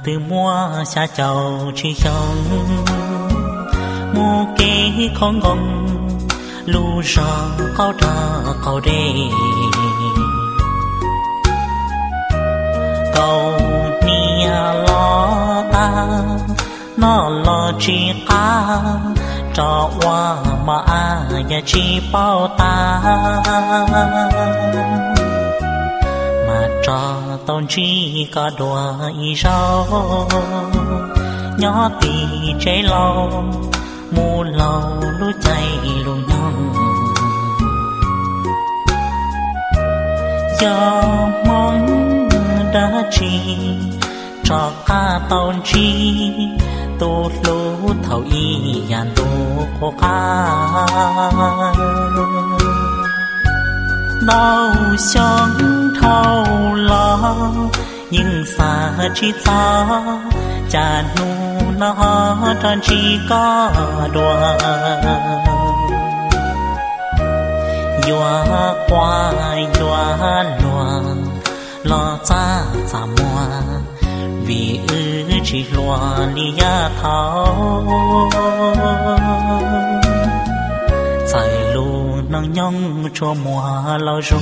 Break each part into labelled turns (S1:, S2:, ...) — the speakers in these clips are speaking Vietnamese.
S1: từ mua xa chầu chi không mua kế không gồng lu ra câu ra câu đê câu nia lo ta nó lo chi ca cho qua mà ya chi bao ta mà cho tôn chi có đùa ý rau nhỏ tì chế lâu mu lâu lú chạy lú nhông do mong đã chi cho ca tôn chi tu lú thầu y yàn tu cô ca đau sống thâu lo nhưng xa chỉ xa cha nu nó tròn chỉ có đùa dùa qua dùa lùa lo xa xa mua vì chỉ lùa lia tháo sai lu nắng nhông cho mùa lao ru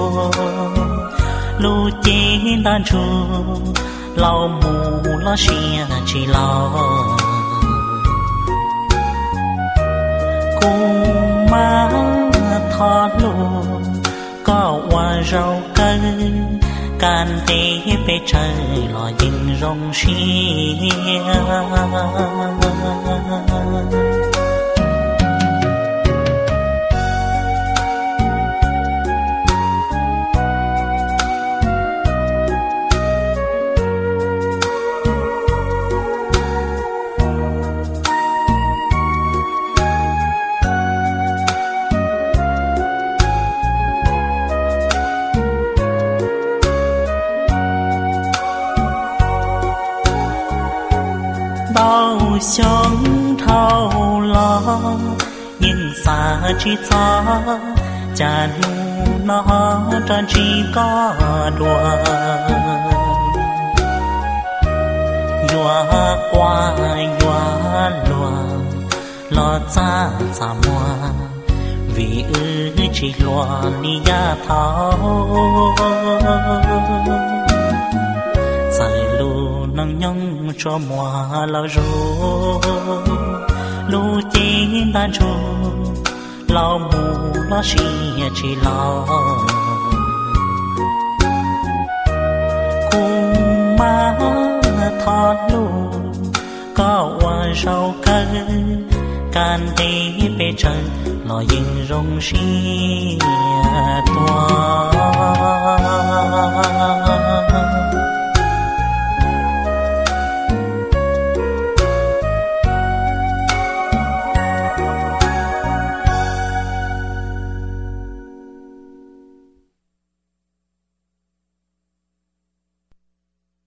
S1: lu chỉ đan chu lao mù lo xia chỉ lao cùng má thọ lu có hoa rau cây can tê bê trời lo dinh rong xia đau sống thâu lo nhưng xa chỉ xa cha nu nó tròn chỉ có đùa dùa qua dùa lùa lo xa xa mua vì chỉ lùa lia tháo nắng nhông cho mùa lao ru lu chỉ đan chu lao mù lo xia chỉ lao cùng má thọ lu có hoa rau cây can tê bê trời lo dinh rong xia toa